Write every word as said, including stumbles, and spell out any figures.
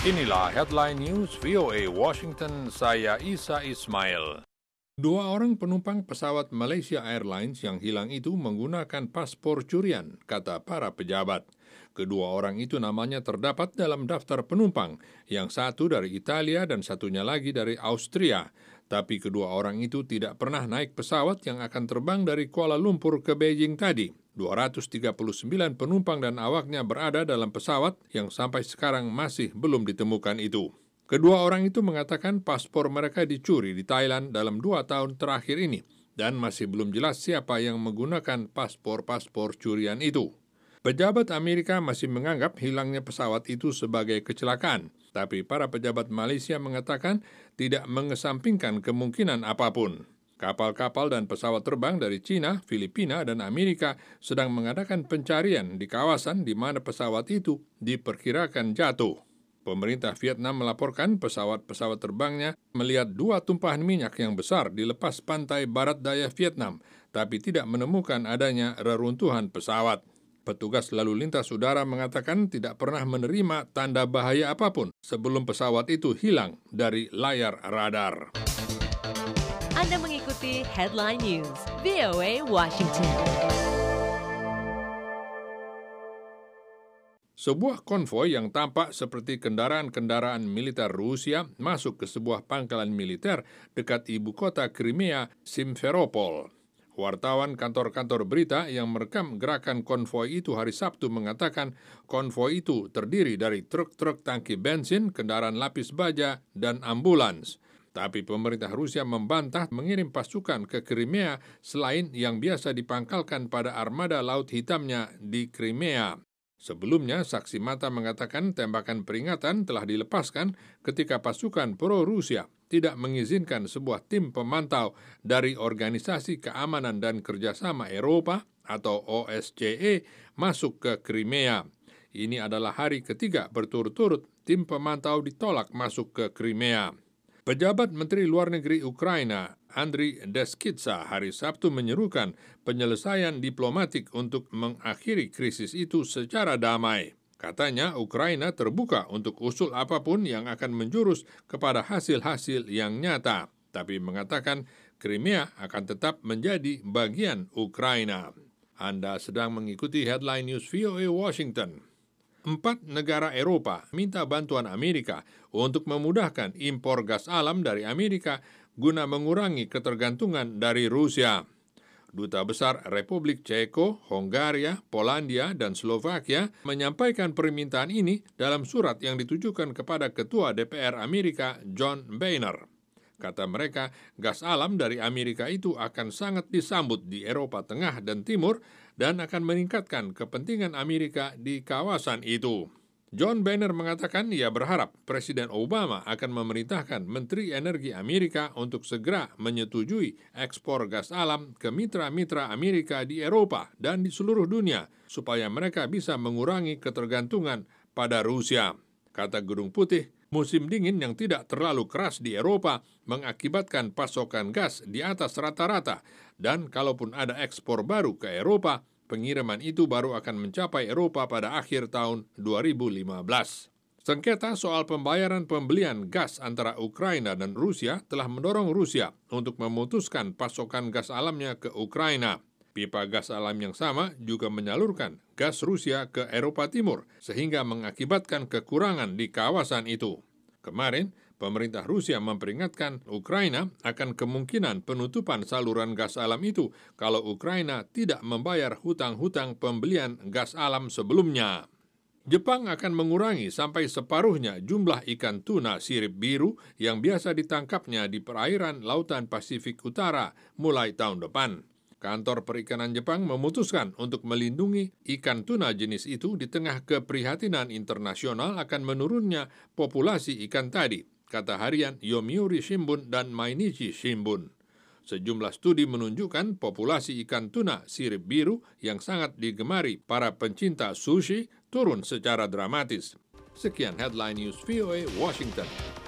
Inilah Headline News V O A Washington, saya Isa Ismail. Dua orang penumpang pesawat Malaysia Airlines yang hilang itu menggunakan paspor curian, kata para pejabat. Kedua orang itu namanya terdapat dalam daftar penumpang, yang satu dari Italia dan satunya lagi dari Austria. Tapi kedua orang itu tidak pernah naik pesawat yang akan terbang dari Kuala Lumpur ke Beijing tadi. dua ratus tiga puluh sembilan penumpang dan awaknya berada dalam pesawat yang sampai sekarang masih belum ditemukan itu. Kedua orang itu mengatakan paspor mereka dicuri di Thailand dalam dua tahun terakhir ini, dan masih belum jelas siapa yang menggunakan paspor-paspor curian itu. Pejabat Amerika masih menganggap hilangnya pesawat itu sebagai kecelakaan, tapi para pejabat Malaysia mengatakan tidak mengesampingkan kemungkinan apapun. Kapal-kapal dan pesawat terbang dari China, Filipina, dan Amerika sedang mengadakan pencarian di kawasan di mana pesawat itu diperkirakan jatuh. Pemerintah Vietnam melaporkan pesawat-pesawat terbangnya melihat dua tumpahan minyak yang besar di lepas pantai barat daya Vietnam, tapi tidak menemukan adanya reruntuhan pesawat. Petugas lalu lintas udara mengatakan tidak pernah menerima tanda bahaya apapun sebelum pesawat itu hilang dari layar radar. Anda mengikuti Headline News V O A Washington. Sebuah konvoi yang tampak seperti kendaraan-kendaraan militer Rusia masuk ke sebuah pangkalan militer dekat ibu kota Crimea, Simferopol. Wartawan kantor-kantor berita yang merekam gerakan konvoi itu hari Sabtu mengatakan konvoi itu terdiri dari truk-truk tangki bensin, kendaraan lapis baja, dan ambulans. Tapi pemerintah Rusia membantah mengirim pasukan ke Crimea selain yang biasa dipangkalkan pada armada Laut Hitamnya di Crimea. Sebelumnya, saksi mata mengatakan tembakan peringatan telah dilepaskan ketika pasukan pro-Rusia tidak mengizinkan sebuah tim pemantau dari Organisasi Keamanan dan Kerjasama Eropa atau O S C E masuk ke Crimea. Ini adalah hari ketiga berturut-turut tim pemantau ditolak masuk ke Crimea. Pejabat Menteri Luar Negeri Ukraina, Andriy Deskitsa, hari Sabtu menyerukan penyelesaian diplomatik untuk mengakhiri krisis itu secara damai. Katanya, Ukraina terbuka untuk usul apapun yang akan menjurus kepada hasil-hasil yang nyata, tapi mengatakan Crimea akan tetap menjadi bagian Ukraina. Anda sedang mengikuti Headline News V O A Washington. Empat negara Eropa minta bantuan Amerika untuk memudahkan impor gas alam dari Amerika guna mengurangi ketergantungan dari Rusia. Duta Besar Republik Ceko, Hongaria, Polandia, dan Slovakia menyampaikan permintaan ini dalam surat yang ditujukan kepada Ketua D P R Amerika John Boehner. Kata mereka, gas alam dari Amerika itu akan sangat disambut di Eropa Tengah dan Timur dan akan meningkatkan kepentingan Amerika di kawasan itu. John Boehner mengatakan ia berharap Presiden Obama akan memerintahkan Menteri Energi Amerika untuk segera menyetujui ekspor gas alam ke mitra-mitra Amerika di Eropa dan di seluruh dunia supaya mereka bisa mengurangi ketergantungan pada Rusia. Kata Gedung Putih, musim dingin yang tidak terlalu keras di Eropa mengakibatkan pasokan gas di atas rata-rata, dan kalaupun ada ekspor baru ke Eropa, pengiriman itu baru akan mencapai Eropa pada akhir tahun dua ribu lima belas. Sengketa soal pembayaran pembelian gas antara Ukraina dan Rusia telah mendorong Rusia untuk memutuskan pasokan gas alamnya ke Ukraina. Pipa gas alam yang sama juga menyalurkan gas Rusia ke Eropa Timur, sehingga mengakibatkan kekurangan di kawasan itu. Kemarin, pemerintah Rusia memperingatkan Ukraina akan kemungkinan penutupan saluran gas alam itu kalau Ukraina tidak membayar hutang-hutang pembelian gas alam sebelumnya. Jepang akan mengurangi sampai separuhnya jumlah ikan tuna sirip biru yang biasa ditangkapnya di perairan Lautan Pasifik Utara mulai tahun depan. Kantor Perikanan Jepang memutuskan untuk melindungi ikan tuna jenis itu di tengah keprihatinan internasional akan menurunnya populasi ikan tadi, kata harian Yomiuri Shimbun dan Mainichi Shimbun. Sejumlah studi menunjukkan populasi ikan tuna sirip biru yang sangat digemari para pencinta sushi turun secara dramatis. Sekian Headline News V O A Washington.